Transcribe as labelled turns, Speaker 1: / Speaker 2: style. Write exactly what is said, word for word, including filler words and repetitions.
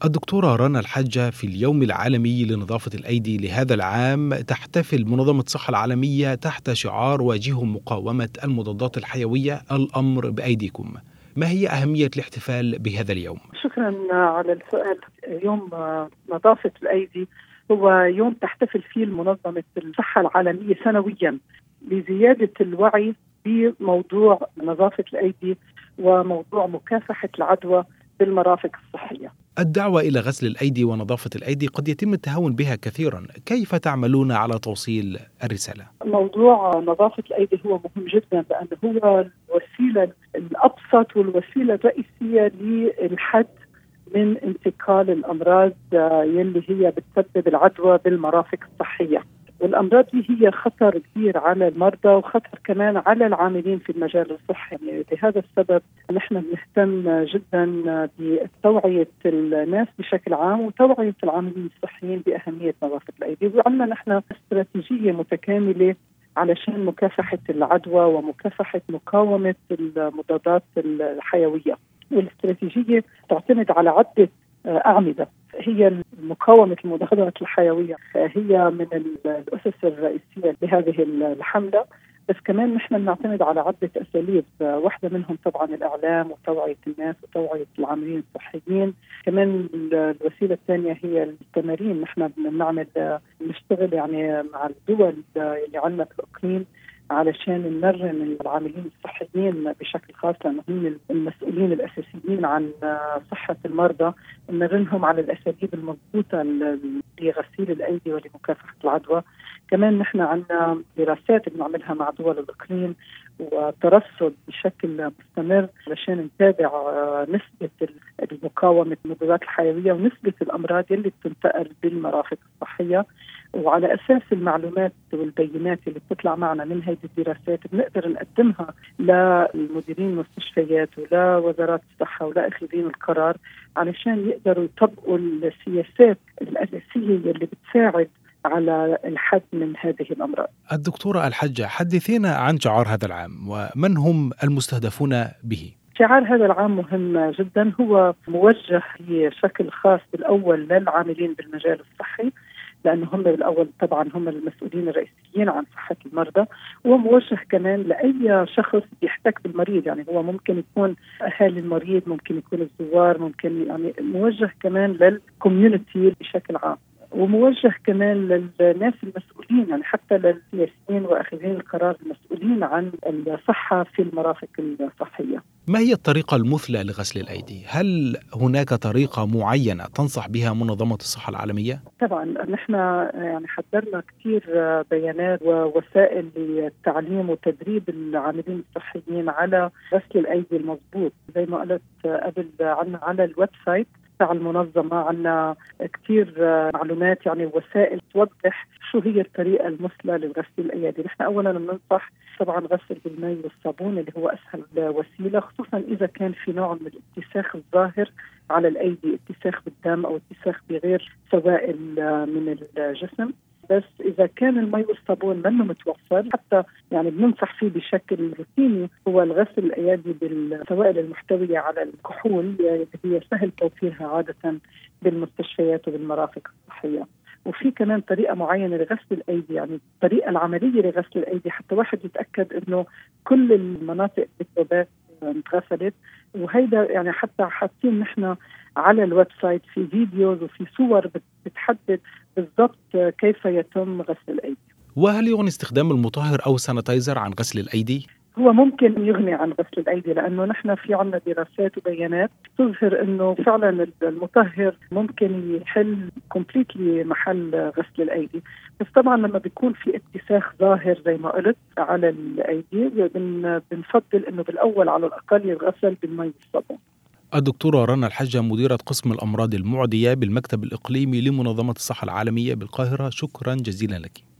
Speaker 1: الدكتورة رنا الحجة، في اليوم العالمي لنظافة الأيدي لهذا العام تحتفل منظمة الصحة العالمية تحت شعار واجهوا مقاومة المضادات الحيوية، الأمر بأيديكم. ما هي أهمية الاحتفال بهذا اليوم؟
Speaker 2: شكرا على السؤال. يوم نظافة الأيدي هو يوم تحتفل فيه منظمة الصحة العالمية سنويا لزيادة الوعي بموضوع نظافة الأيدي وموضوع مكافحة العدوى بالمرافق الصحية.
Speaker 1: الدعوة إلى غسل الأيدي ونظافة الأيدي قد يتم التهاون بها كثيرا، كيف تعملون على توصيل الرسالة؟
Speaker 2: موضوع نظافة الأيدي هو مهم جدا، لأنه هو الوسيلة الأبسط والوسيلة الرئيسية للحد من انتقال الأمراض يلي هي بتسبب العدوى بالمرافق الصحية. والأمراض دي هي خطر كبير على المرضى وخطر كمان على العاملين في المجال الصحي. يعني لهذا السبب نحن بنهتم جدا بتوعية الناس بشكل عام وتوعية العاملين الصحيين بأهمية نظافة الأيدي. وعندنا نحن استراتيجية متكاملة علشان مكافحة العدوى ومكافحة مقاومة المضادات الحيوية. والاستراتيجية تعتمد على عدة أعمدة. هي مقاومة المضادات الحيوية هي من الأسس الرئيسية لهذه الحملة، بس كمان نحن بنعتمد على عدة أساليب. واحدة منهم طبعا الإعلام وتوعية الناس وتوعية العاملين الصحيين. كمان الوسيلة الثانية هي التمارين. نحن بنعمل نشتغل يعني مع الدول اللي عندنا في الإقليم علشان نمرن العاملين الصحيين بشكل خاص، لأنهم هم المسؤولين الأساسيين عن صحة المرضى، نمرنهم على الأساليب المضبوطة لغسيل الأيدي ولمكافحة العدوى. كمان نحن عندنا دراسات بنعملها مع دول الإقليم وترصد بشكل مستمر علشان نتابع نسبة المقاومة المضادات الحيوية ونسبة الأمراض اللي بتنتقل بالمرافق الصحية. وعلى أساس المعلومات والبيانات اللي بتطلع معنا من هذه الدراسات بنقدر نقدمها للمديرين المستشفيات ولا وزارات الصحة ولا أخذين القرار علشان يقدروا يطبقوا السياسات الأساسية اللي بتساعد على الحد من هذه الأمراض.
Speaker 1: الدكتورة الحجة، حدثينا عن شعار هذا العام ومن هم المستهدفون به؟
Speaker 2: شعار هذا العام مهم جدا، هو موجه بشكل خاص بالأول للعاملين بالمجال الصحي، لأنه هم بالأول طبعا هم المسؤولين الرئيسيين عن صحة المرضى، وموجه كمان لأي شخص يحتك بالمريض. يعني هو ممكن يكون أهالي المريض، ممكن يكون الزوار، ممكن يعني موجه كمان للكوميونتي بشكل عام، وموجه كمان للناس المسؤولين، يعني حتى للسياسيين وأخذين القرار المسؤولين عن الصحة في المرافق الصحية.
Speaker 1: ما هي الطريقة المثلى لغسل الأيدي؟ هل هناك طريقة معينة تنصح بها منظمة الصحة العالمية؟
Speaker 2: طبعا نحن يعني حضرنا كثير بيانات ووسائل للتعليم وتدريب العاملين الصحيين على غسل الأيدي المضبوط. زي ما قلت قبل، عنا على الويب سايت تاع المنظمة عنا كثير معلومات، يعني وسائل توضح شو هي الطريقة المثلى لغسل الأيدي. نحن أولا بننصح طبعا غسل بالماء والصابون اللي هو أسهل وسيلة، خصوصا إذا كان في نوع من الاتساخ الظاهر على الأيدي، اتساخ بالدم أو اتساخ بغير سوائل من الجسم. بس إذا كان المي والصابون منه متوفر، حتى يعني بننصح فيه بشكل روتيني، هو الغسل الأيدي بالسوائل المحتوية على الكحول اللي هي سهل توفيرها عادة بالمستشفيات وبالمرافق الصحية. وفي كمان طريقة معينة لغسل الأيدي، يعني الطريقة العملية لغسل الأيدي حتى واحد يتأكد إنه كل المناطق بالذبات اتغسلت. وهيدا يعني حتى حاطين نحن على الويب سايت في فيديوز وفي صور بتحدد بالضبط كيف يتم غسل الأيدي.
Speaker 1: وهل يغني استخدام المطهر أو السانيتايزر عن غسل الأيدي؟
Speaker 2: هو ممكن يغني عن غسل الأيدي، لأنه نحن في عنا دراسات وبيانات تظهر أنه فعلا المطهر ممكن يحل كومبليتلي محل غسل الأيدي. بس طبعا لما بيكون في اتساخ ظاهر زي ما قلت على الأيدي بن بنفضل أنه بالأول على الأقل يغسل بالماء والصابون.
Speaker 1: الدكتورة رنا الحجة، مديرة قسم الأمراض المعدية بالمكتب الإقليمي لمنظمة الصحة العالمية بالقاهرة، شكرا جزيلا لك.